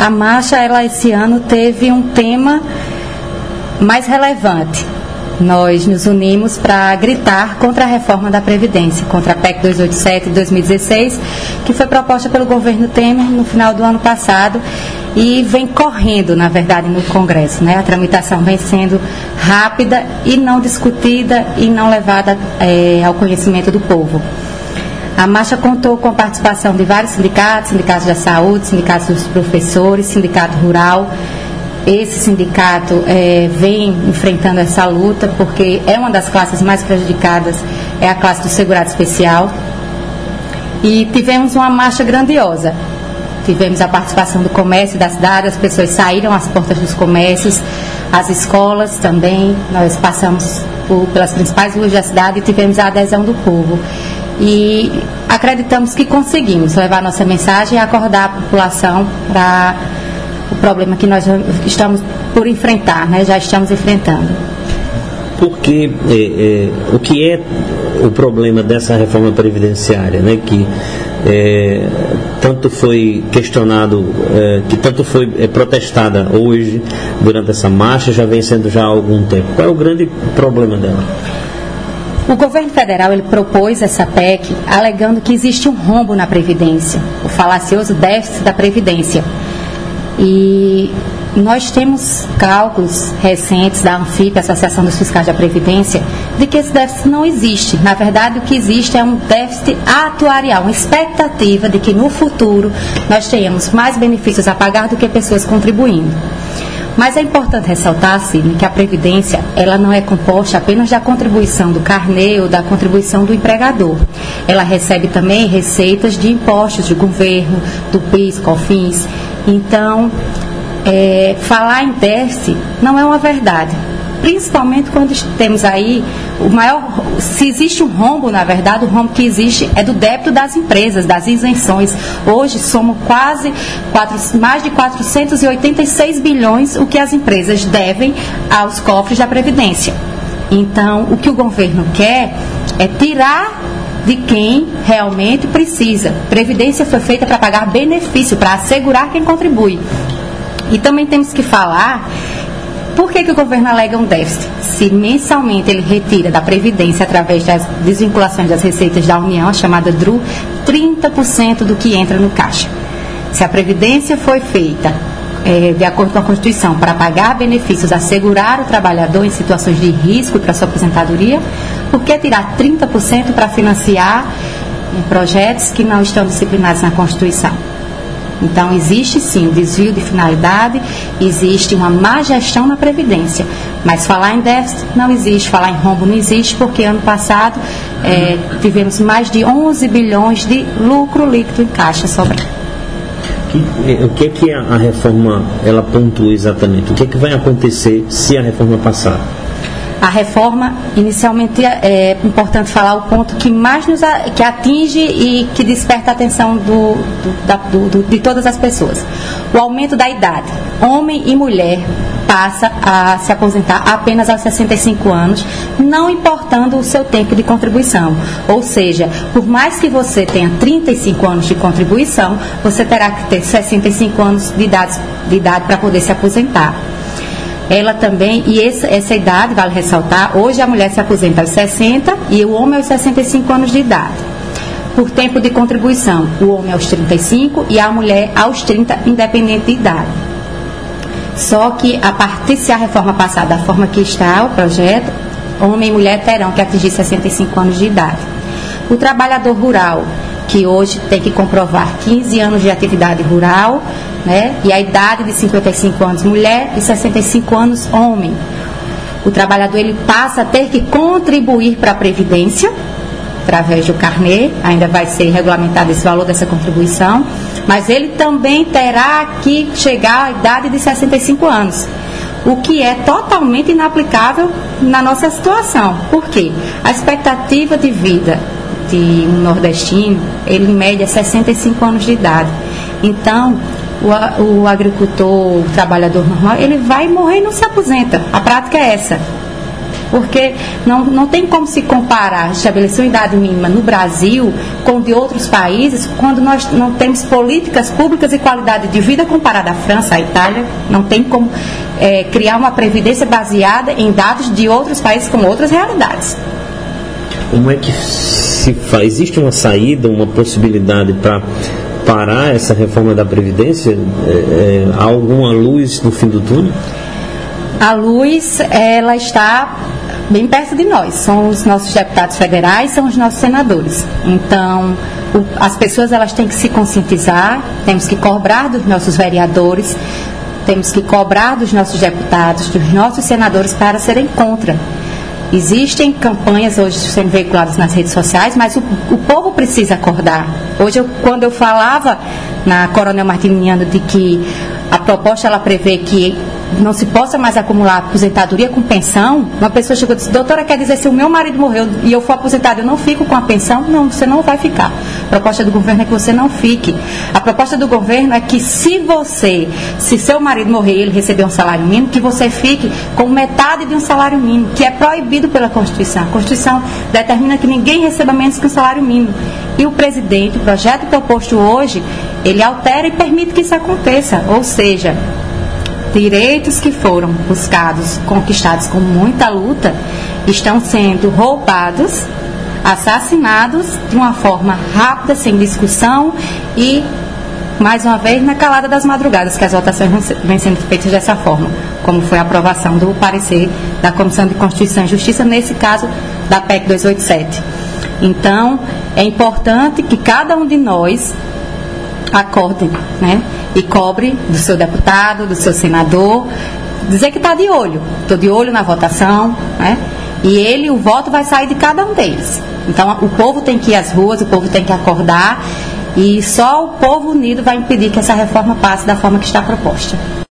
a marcha, ela esse ano teve um tema mais relevante. Nós nos unimos para gritar contra a reforma da Previdência, contra a PEC 287 de 2016, que foi proposta pelo governo Temer no final do ano passado e vem correndo, na verdade, no Congresso, né? A tramitação vem sendo rápida e não discutida e não levada ao conhecimento do povo. A marcha contou com a participação de vários sindicatos, sindicatos da saúde, sindicatos dos professores, sindicato rural. Esse sindicato vem enfrentando essa luta porque é uma das classes mais prejudicadas, é a classe do segurado especial. E tivemos uma marcha grandiosa. Tivemos a participação do comércio da cidade, as pessoas saíram às portas dos comércios, as escolas também. Nós passamos pelas principais ruas da cidade e tivemos a adesão do povo. E acreditamos que conseguimos levar nossa mensagem e acordar a população para o problema que nós estamos por enfrentar, né? Já estamos enfrentando. Porque o que é o problema dessa reforma previdenciária, né? Que tanto foi questionado, que tanto foi protestada hoje durante essa marcha, já vem sendo já há algum tempo. Qual é o grande problema dela? O governo federal ele propôs essa PEC alegando que existe um rombo na Previdência, o falacioso déficit da Previdência. E nós temos cálculos recentes da ANFIP, Associação dos Fiscais da Previdência, de que esse déficit não existe. Na verdade, o que existe é um déficit atuarial, uma expectativa de que no futuro nós tenhamos mais benefícios a pagar do que pessoas contribuindo. Mas é importante ressaltar, Sidney, que a Previdência ela não é composta apenas da contribuição do carnê ou da contribuição do empregador. Ela recebe também receitas de impostos do governo, do PIS, COFINS. Então, falar em déficit não é uma verdade. Principalmente quando temos aí se existe um rombo, na verdade, o rombo que existe é do débito das empresas, das isenções. Hoje somos mais de 486 bilhões o que as empresas devem aos cofres da Previdência. Então, o que o governo quer é tirar de quem realmente precisa. Previdência foi feita para pagar benefício, para assegurar quem contribui. E também temos que falar por que o governo alega um déficit. Se mensalmente ele retira da Previdência, através das desvinculações das receitas da União, a chamada DRU, 30% do que entra no caixa. Se a Previdência foi feita de acordo com a Constituição, para pagar benefícios, assegurar o trabalhador em situações de risco para sua aposentadoria, por que tirar 30% para financiar projetos que não estão disciplinados na Constituição? Então, existe sim um desvio de finalidade, existe uma má gestão na Previdência, mas falar em déficit não existe, falar em rombo não existe, porque ano passado tivemos mais de 11 bilhões de lucro líquido em caixa sobrando. O que é que a reforma ela pontua exatamente? O que é que vai acontecer se a reforma passar? A reforma, inicialmente, é importante falar o ponto que mais que atinge e que desperta a atenção de todas as pessoas. O aumento da idade. Homem e mulher passa a se aposentar apenas aos 65 anos, não importando o seu tempo de contribuição. Ou seja, por mais que você tenha 35 anos de contribuição, você terá que ter 65 anos de idade para poder se aposentar. Ela também, e essa idade, vale ressaltar, hoje a mulher se aposenta aos 60 e o homem aos 65 anos de idade. Por tempo de contribuição, o homem aos 35 e a mulher aos 30, independente de idade. Só que, a partir se a reforma passar da forma que está o projeto, homem e mulher terão que atingir 65 anos de idade. O trabalhador rural, que hoje tem que comprovar 15 anos de atividade rural, né? E a idade de 55 anos mulher e 65 anos homem. O trabalhador ele passa a ter que contribuir para a Previdência, através do carnê, ainda vai ser regulamentado esse valor dessa contribuição, mas ele também terá que chegar à idade de 65 anos, o que é totalmente inaplicável na nossa situação. Por quê? A expectativa de vida de um nordestino, ele em média é 65 anos de idade. Então, o agricultor, o trabalhador normal, ele vai morrer e não se aposenta. A prática é essa. porque não tem como se comparar, estabelecer uma idade mínima no Brasil com de outros países, quando nós não temos políticas públicas e qualidade de vida comparada à França, à Itália. Não tem como criar uma previdência baseada em dados de outros países com outras realidades. Como é que se faz? Existe uma saída, uma possibilidade para parar essa reforma da Previdência? Há alguma luz no fim do túnel? A luz, ela está bem perto de nós. São os nossos deputados federais, são os nossos senadores. Então, as pessoas elas têm que se conscientizar, temos que cobrar dos nossos vereadores, temos que cobrar dos nossos deputados, dos nossos senadores para serem contra. Existem campanhas hoje sendo veiculadas nas redes sociais, mas o povo precisa acordar. Hoje, quando eu falava na Coronel Martiniano de que a proposta ela prevê que não se possa mais acumular aposentadoria com pensão, uma pessoa chegou e disse: doutora, quer dizer, se o meu marido morreu e eu for aposentado, eu não fico com a pensão? Não, você não vai ficar. A proposta do governo é que você não fique. A proposta do governo é que se seu marido morrer e ele receber um salário mínimo, que você fique com metade de um salário mínimo, que é proibido pela Constituição. A Constituição determina que ninguém receba menos que um salário mínimo. E o presidente, o projeto proposto hoje, ele altera e permite que isso aconteça. Ou seja, direitos que foram buscados, conquistados com muita luta, estão sendo roubados, assassinados de uma forma rápida, sem discussão e, mais uma vez, na calada das madrugadas, que as votações vêm sendo feitas dessa forma, como foi a aprovação do parecer da Comissão de Constituição e Justiça, nesse caso da PEC 287. Então, é importante que cada um de nós acorde, né? E cobre do seu deputado, do seu senador, dizer que está de olho. Estou de olho na votação, né? E o voto vai sair de cada um deles. Então, o povo tem que ir às ruas, o povo tem que acordar, e só o povo unido vai impedir que essa reforma passe da forma que está proposta.